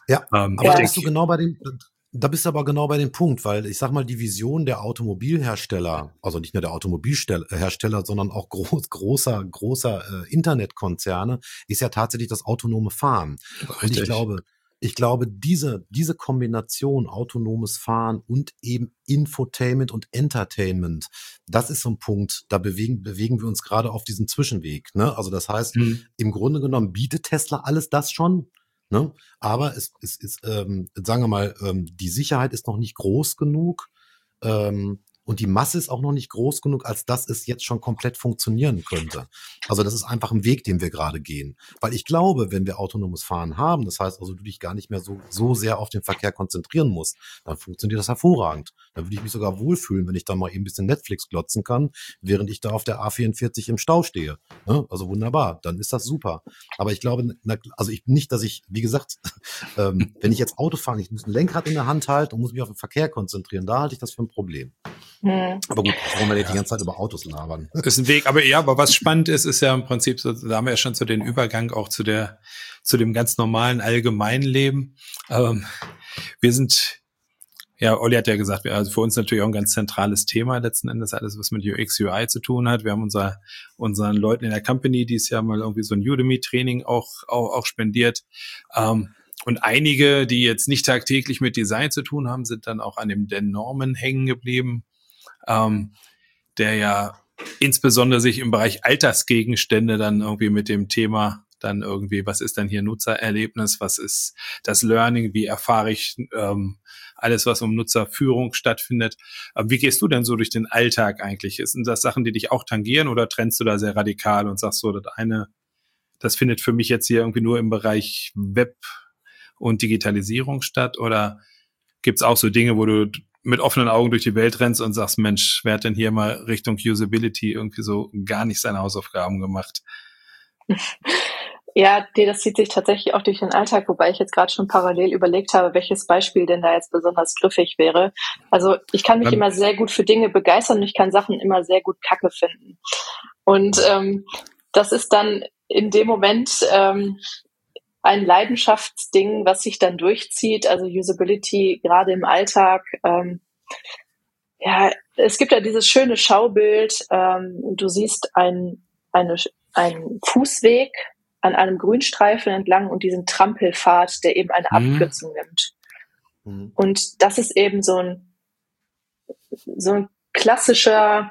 S1: da bist du aber genau bei dem Punkt, weil ich sag mal, die Vision der Automobilhersteller, also nicht nur der Automobilhersteller, sondern auch großer Internetkonzerne, ist ja tatsächlich das autonome Fahren. Richtig. Und ich glaube, diese Kombination autonomes Fahren und eben Infotainment und Entertainment, das ist so ein Punkt, da bewegen wir uns gerade auf diesem Zwischenweg, ne? Also das heißt, im Grunde genommen bietet Tesla alles das schon. Ne? Aber es ist, sagen wir mal, die Sicherheit ist noch nicht groß genug und die Masse ist auch noch nicht groß genug, als dass es jetzt schon komplett funktionieren könnte. Also das ist einfach ein Weg, den wir gerade gehen. Weil ich glaube, wenn wir autonomes Fahren haben, das heißt also, du dich gar nicht mehr so sehr auf den Verkehr konzentrieren musst, dann funktioniert das hervorragend. Dann würde ich mich sogar wohlfühlen, wenn ich da mal eben ein bisschen Netflix glotzen kann, während ich da auf der A44 im Stau stehe. Ja, also wunderbar, dann ist das super. Aber ich glaube, wie gesagt, wenn ich jetzt Auto fahre, ich muss ein Lenkrad in der Hand halten und muss mich auf den Verkehr konzentrieren, da halte ich das für ein Problem. Aber gut, warum wir jetzt die ganze Zeit über Autos labern?
S4: Ist ein Weg, aber was spannend ist ja im Prinzip so, da haben wir ja schon so den Übergang auch zu dem ganz normalen allgemeinen Leben. Wir sind, Olli hat ja gesagt, also für uns natürlich auch ein ganz zentrales Thema letzten Endes, alles was mit UX, UI zu tun hat. Wir haben unseren Leuten in der Company dieses Jahr mal irgendwie so ein Udemy-Training auch spendiert. Und einige, die jetzt nicht tagtäglich mit Design zu tun haben, sind dann auch an dem Dan Norman hängen geblieben, der ja insbesondere sich im Bereich Alltagsgegenstände dann irgendwie mit dem Thema dann irgendwie, was ist dann hier Nutzererlebnis, was ist das Learning, wie erfahre ich alles, was um Nutzerführung stattfindet. Wie gehst du denn so durch den Alltag eigentlich? Sind das Sachen, die dich auch tangieren oder trennst du da sehr radikal und sagst so, das findet für mich jetzt hier irgendwie nur im Bereich Web und Digitalisierung statt? Oder gibt's auch so Dinge, wo du mit offenen Augen durch die Welt rennst und sagst, Mensch, wer hat denn hier mal Richtung Usability irgendwie so gar nicht seine Hausaufgaben gemacht?
S2: Ja, das zieht sich tatsächlich auch durch den Alltag, wobei ich jetzt gerade schon parallel überlegt habe, welches Beispiel denn da jetzt besonders griffig wäre. Also ich kann mich immer sehr gut für Dinge begeistern und ich kann Sachen immer sehr gut kacke finden. Und das ist dann in dem Moment ein Leidenschaftsding, was sich dann durchzieht, also Usability gerade im Alltag. Es gibt ja dieses schöne Schaubild, du siehst einen Fußweg an einem Grünstreifen entlang und diesen Trampelpfad, der eben eine Abkürzung nimmt. Und das ist eben so ein klassisches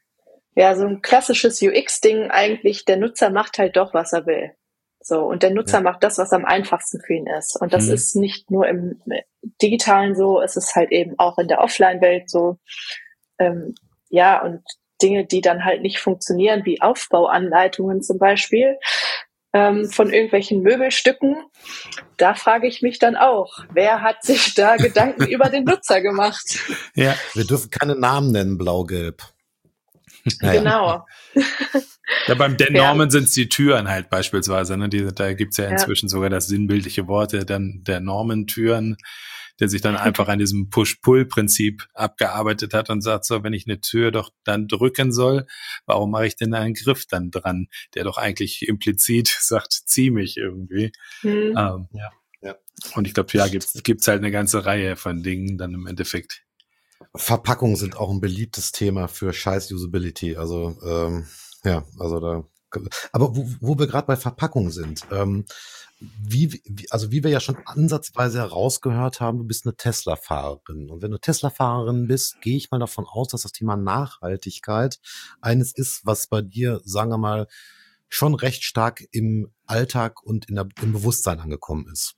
S2: UX-Ding eigentlich. Der Nutzer macht halt doch, was er will. So, und der Nutzer macht das, was am einfachsten für ihn ist. Und das ist nicht nur im Digitalen so, es ist halt eben auch in der Offline-Welt so. Und Dinge, die dann halt nicht funktionieren, wie Aufbauanleitungen zum Beispiel, von irgendwelchen Möbelstücken, da frage ich mich dann auch, wer hat sich da Gedanken über den Nutzer gemacht?
S1: Ja, wir dürfen keine Namen nennen, blau-gelb.
S2: Naja. Genau.
S4: Ja, beim Dan Norman sind es die Türen halt beispielsweise. Ne? Da gibt's ja inzwischen sogar das sinnbildliche Wort, dann der Norman-Türen, der sich dann einfach an diesem Push-Pull-Prinzip abgearbeitet hat und sagt so, wenn ich eine Tür doch dann drücken soll, warum mache ich denn einen Griff dann dran, der doch eigentlich implizit sagt, zieh mich irgendwie.
S1: Ja.
S4: Und ich glaube, ja, gibt's halt eine ganze Reihe von Dingen dann im Endeffekt.
S1: Verpackungen sind auch ein beliebtes Thema für Scheiß-Usability. Also also da. Aber wo wir gerade bei Verpackungen sind, wie wir ja schon ansatzweise herausgehört haben, du bist eine Tesla-Fahrerin. Und wenn du Tesla-Fahrerin bist, gehe ich mal davon aus, dass das Thema Nachhaltigkeit eines ist, was bei dir, sagen wir mal, schon recht stark im Alltag und im Bewusstsein angekommen ist.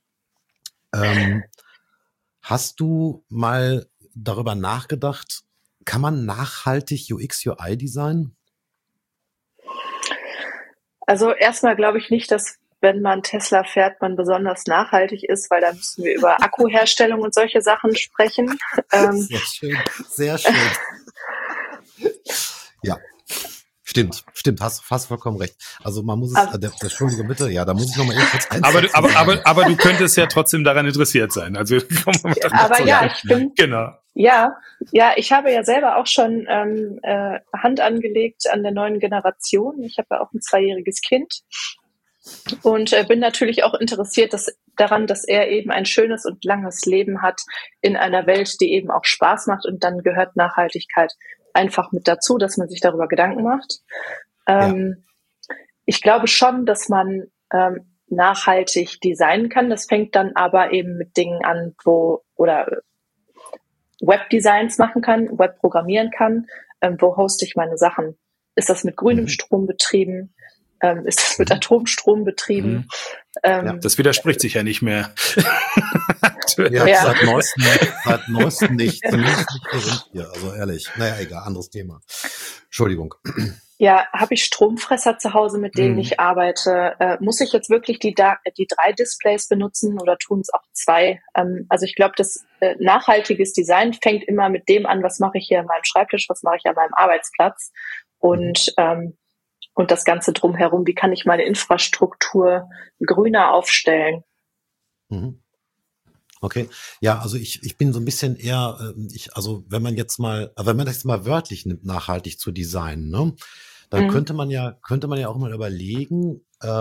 S1: Hast du mal darüber nachgedacht, kann man nachhaltig UX, UI designen?
S2: Also erstmal glaube ich nicht, dass wenn man Tesla fährt, man besonders nachhaltig ist, weil da müssen wir über Akkuherstellung und solche Sachen sprechen.
S1: Sehr schön, sehr schön. Ja, stimmt, hast vollkommen recht. Also man muss es, Entschuldige bitte, ja, da muss ich nochmal kurz einsetzen.
S4: Aber du könntest ja trotzdem daran interessiert sein. Also
S2: aber ja, ich bin
S4: genau.
S2: Ja, ich habe ja selber auch schon Hand angelegt an der neuen Generation. Ich habe ja auch ein 2-jähriges Kind und bin natürlich auch interessiert daran, dass er eben ein schönes und langes Leben hat in einer Welt, die eben auch Spaß macht. Und dann gehört Nachhaltigkeit einfach mit dazu, dass man sich darüber Gedanken macht. Ich glaube schon, dass man nachhaltig designen kann. Das fängt dann aber eben mit Dingen an, Webdesigns machen kann, Web programmieren kann. Wo hoste ich meine Sachen? Ist das mit grünem Strom betrieben? Ist das mit Atomstrom betrieben?
S4: Das widerspricht sich ja nicht mehr.
S1: Seit neuestem nicht. Zumindest nicht hier, also ehrlich. Naja, egal, anderes Thema. Entschuldigung.
S2: Ja, habe ich Stromfresser zu Hause, mit denen ich arbeite? Muss ich jetzt wirklich die 3 Displays benutzen oder tun es auch 2? Also ich glaube, das nachhaltiges Design fängt immer mit dem an, was mache ich hier an meinem Schreibtisch, was mache ich an meinem Arbeitsplatz und das Ganze drumherum. Wie kann ich meine Infrastruktur grüner aufstellen?
S1: Okay, ja, also ich bin so ein bisschen eher, wenn man das mal wörtlich nimmt, nachhaltig zu designen, ne, dann könnte man ja auch mal überlegen,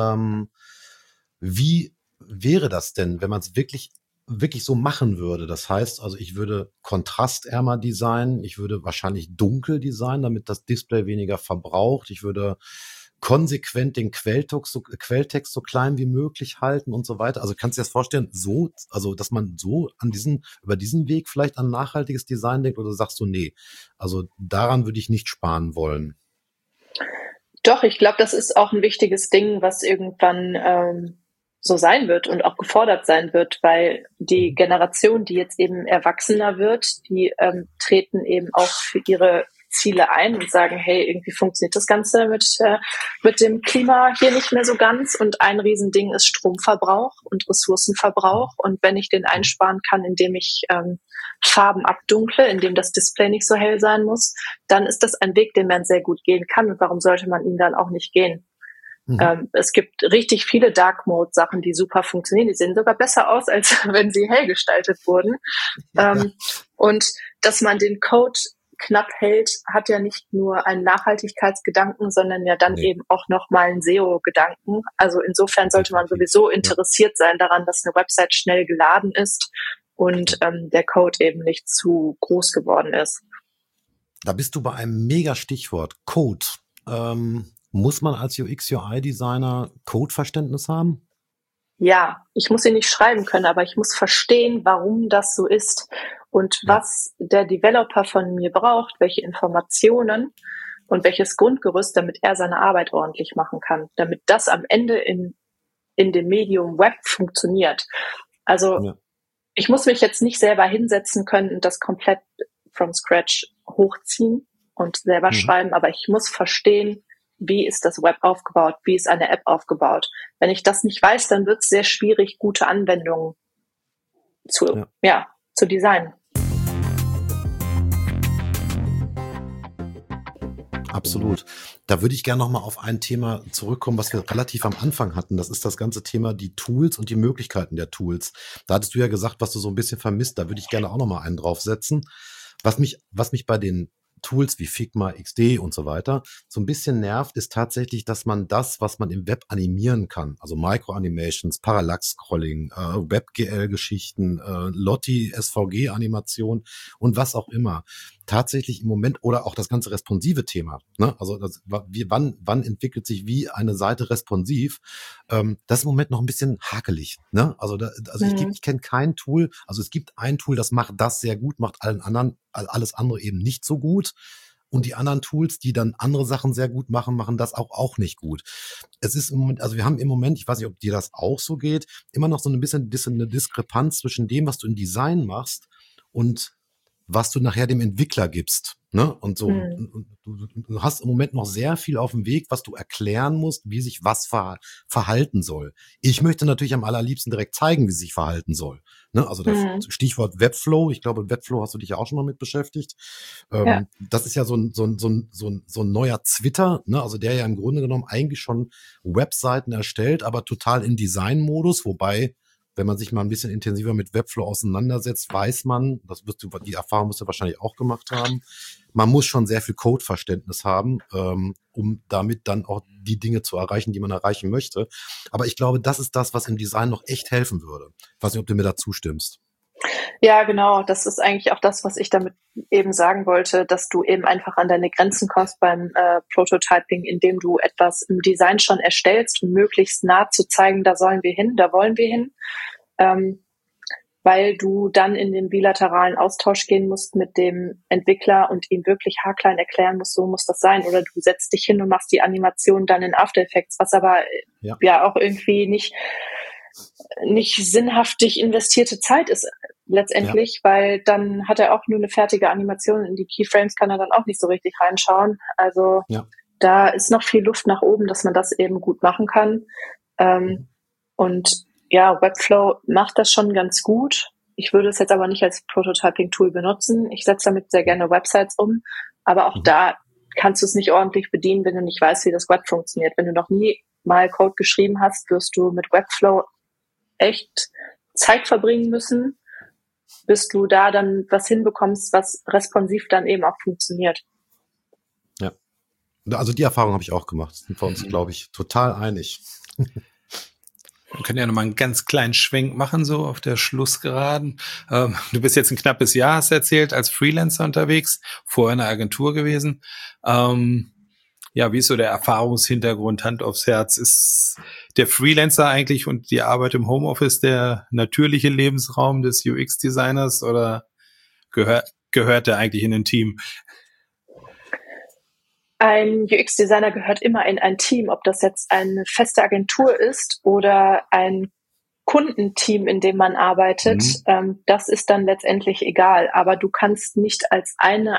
S1: wie wäre das denn, wenn man es wirklich so machen würde? Das heißt, also ich würde kontrastärmer designen, ich würde wahrscheinlich dunkel designen, damit das Display weniger verbraucht, ich würde konsequent den Quelltext so klein wie möglich halten und so weiter. Also kannst du dir das vorstellen, dass man so über diesen Weg vielleicht an nachhaltiges Design denkt, oder sagst du, nee, also daran würde ich nicht sparen wollen?
S2: Doch, ich glaube, das ist auch ein wichtiges Ding, was irgendwann so sein wird und auch gefordert sein wird, weil die Generation, die jetzt eben erwachsener wird, die treten eben auch für ihre Ziele ein und sagen, hey, irgendwie funktioniert das Ganze mit dem Klima hier nicht mehr so ganz, und ein Riesending ist Stromverbrauch und Ressourcenverbrauch, und wenn ich den einsparen kann, indem ich Farben abdunkle, indem das Display nicht so hell sein muss, dann ist das ein Weg, den man sehr gut gehen kann, und warum sollte man ihn dann auch nicht gehen? Es gibt richtig viele Dark Mode Sachen, die super funktionieren. Die sehen sogar besser aus, als wenn sie hell gestaltet wurden. Und dass man den Code knapp hält, hat ja nicht nur einen Nachhaltigkeitsgedanken, sondern ja dann eben auch nochmal einen SEO-Gedanken. Also insofern sollte man sowieso interessiert sein daran, dass eine Website schnell geladen ist und der Code eben nicht zu groß geworden ist.
S1: Da bist du bei einem mega Stichwort, Code. Muss man als UX-UI-Designer Codeverständnis haben?
S2: Ja, ich muss ihn nicht schreiben können, aber ich muss verstehen, warum das so ist und was der Developer von mir braucht, welche Informationen und welches Grundgerüst, damit er seine Arbeit ordentlich machen kann, damit das am Ende in dem Medium Web funktioniert. Also ich muss mich jetzt nicht selber hinsetzen können und das komplett from scratch hochziehen und selber schreiben, aber ich muss verstehen, wie ist das Web aufgebaut, wie ist eine App aufgebaut. Wenn ich das nicht weiß, dann wird es sehr schwierig, gute Anwendungen zu designen.
S1: absolut. Da würde ich gerne noch mal auf ein Thema zurückkommen, was wir relativ am Anfang hatten. Das ist das ganze Thema die Tools und die Möglichkeiten der Tools. Da hattest du ja gesagt, was du so ein bisschen vermisst. Da würde ich gerne auch noch mal einen draufsetzen. Was mich bei den Tools wie Figma, XD und so weiter so ein bisschen nervt, ist tatsächlich, dass man das, was man im Web animieren kann, also Micro-Animations, Parallax-Scrolling, WebGL-Geschichten, Lottie, SVG-Animation und was auch immer, tatsächlich im Moment oder auch das ganze responsive Thema, ne? Also wann entwickelt sich wie eine Seite responsiv? Das ist im Moment noch ein bisschen hakelig, ne? Also ich kenne kein Tool, also es gibt ein Tool, das macht das sehr gut, macht alles andere eben nicht so gut. Und die anderen Tools, die dann andere Sachen sehr gut machen, machen das auch nicht gut. Es ist im Moment, also wir haben im Moment, ich weiß nicht, ob dir das auch so geht, immer noch so ein bisschen eine Diskrepanz zwischen dem, was du im Design machst und was du nachher dem Entwickler gibst. Ne? Und so, und du hast im Moment noch sehr viel auf dem Weg, was du erklären musst, wie sich was verhalten soll. Ich möchte natürlich am allerliebsten direkt zeigen, wie es sich verhalten soll. Ne? Also das Stichwort Webflow, ich glaube, Webflow hast du dich ja auch schon mal mit beschäftigt. Das ist ja so ein neuer Twitter, ne? Also der ja im Grunde genommen eigentlich schon Webseiten erstellt, aber total im Design-Modus, wobei, wenn man sich mal ein bisschen intensiver mit Webflow auseinandersetzt, weiß man, die Erfahrung musst du wahrscheinlich auch gemacht haben, man muss schon sehr viel Codeverständnis haben, um damit dann auch die Dinge zu erreichen, die man erreichen möchte. Aber ich glaube, das ist das, was im Design noch echt helfen würde. Ich weiß nicht, ob du mir da zustimmst.
S2: Ja, genau. Das ist eigentlich auch das, was ich damit eben sagen wollte, dass du eben einfach an deine Grenzen kommst beim Prototyping, indem du etwas im Design schon erstellst, um möglichst nah zu zeigen, da sollen wir hin, da wollen wir hin, weil du dann in den bilateralen Austausch gehen musst mit dem Entwickler und ihm wirklich haarklein erklären musst, so muss das sein. Oder du setzt dich hin und machst die Animation dann in After Effects, was aber ja auch irgendwie nicht sinnhaftig investierte Zeit ist letztendlich, weil dann hat er auch nur eine fertige Animation. In die Keyframes kann er dann auch nicht so richtig reinschauen. Also da ist noch viel Luft nach oben, dass man das eben gut machen kann. Und ja, Webflow macht das schon ganz gut. Ich würde es jetzt aber nicht als Prototyping-Tool benutzen. Ich setze damit sehr gerne Websites um, aber auch da kannst du es nicht ordentlich bedienen, wenn du nicht weißt, wie das Web funktioniert. Wenn du noch nie mal Code geschrieben hast, wirst du mit Webflow echt Zeit verbringen müssen, bis du da dann was hinbekommst, was responsiv dann eben auch funktioniert.
S1: Ja, also die Erfahrung habe ich auch gemacht. Sind wir uns, glaube ich, total einig.
S4: Wir können ja nochmal einen ganz kleinen Schwenk machen, so auf der Schlussgeraden. Du bist jetzt ein knappes Jahr, hast erzählt, als Freelancer unterwegs, vorher in einer Agentur gewesen. Ja, wie ist so der Erfahrungshintergrund, Hand aufs Herz? Ist der Freelancer eigentlich und die Arbeit im Homeoffice der natürliche Lebensraum des UX-Designers oder gehört der eigentlich in ein Team?
S2: Ein UX-Designer gehört immer in ein Team, ob das jetzt eine feste Agentur ist oder ein Kundenteam, in dem man arbeitet. Das ist dann letztendlich egal. Aber du kannst nicht als eine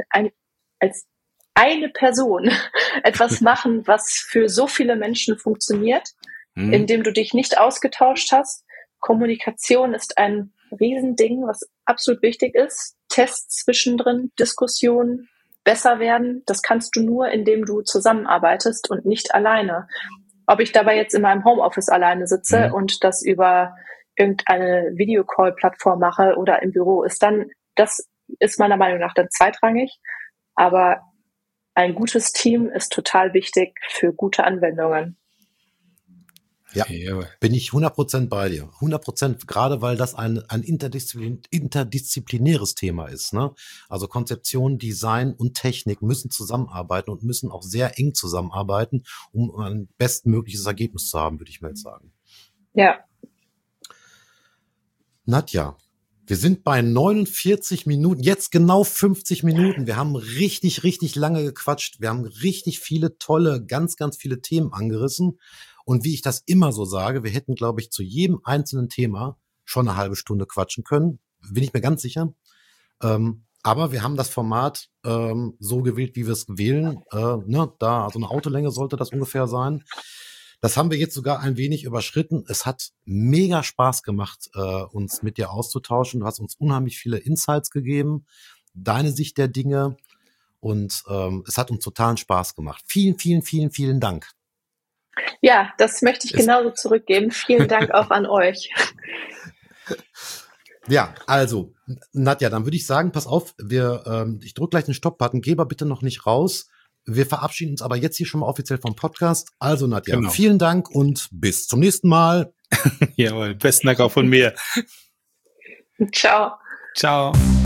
S2: Person etwas machen, was für so viele Menschen funktioniert, indem du dich nicht ausgetauscht hast. Kommunikation ist ein Riesending, was absolut wichtig ist. Tests zwischendrin, Diskussionen, besser werden. Das kannst du nur, indem du zusammenarbeitest und nicht alleine. Ob ich dabei jetzt in meinem Homeoffice alleine sitze und das über irgendeine Videocall-Plattform mache oder im Büro, das ist meiner Meinung nach dann zweitrangig. Aber ein gutes Team ist total wichtig für gute Anwendungen.
S1: Ja, bin ich 100% bei dir. 100%, gerade weil das ein interdisziplinäres Thema ist. Ne? Also Konzeption, Design und Technik müssen zusammenarbeiten und müssen auch sehr eng zusammenarbeiten, um ein bestmögliches Ergebnis zu haben, würde ich mal jetzt sagen.
S2: Ja. Nadja,
S1: wir sind bei 49 Minuten, jetzt genau 50 Minuten. Wir haben richtig, richtig lange gequatscht. Wir haben richtig viele tolle, ganz, ganz viele Themen angerissen. Und wie ich das immer so sage, wir hätten, glaube ich, zu jedem einzelnen Thema schon eine halbe Stunde quatschen können. Bin ich mir ganz sicher. Aber wir haben das Format so gewählt, wie wir es wählen. Also eine Autolänge sollte das ungefähr sein. Das haben wir jetzt sogar ein wenig überschritten. Es hat mega Spaß gemacht, uns mit dir auszutauschen. Du hast uns unheimlich viele Insights gegeben, deine Sicht der Dinge. und es hat uns totalen Spaß gemacht. Vielen, vielen, vielen, vielen Dank.
S2: Ja, das möchte ich genauso zurückgeben. Vielen Dank auch an euch.
S1: Ja, also, Nadja, dann würde ich sagen, pass auf, ich drücke gleich den Stopp-Button, geh aber bitte noch nicht raus. Wir verabschieden uns aber jetzt hier schon mal offiziell vom Podcast. Also, Nadja, Vielen Dank und bis zum nächsten Mal.
S4: Jawohl, besten Dank auch von mir.
S2: Ciao.
S4: Ciao.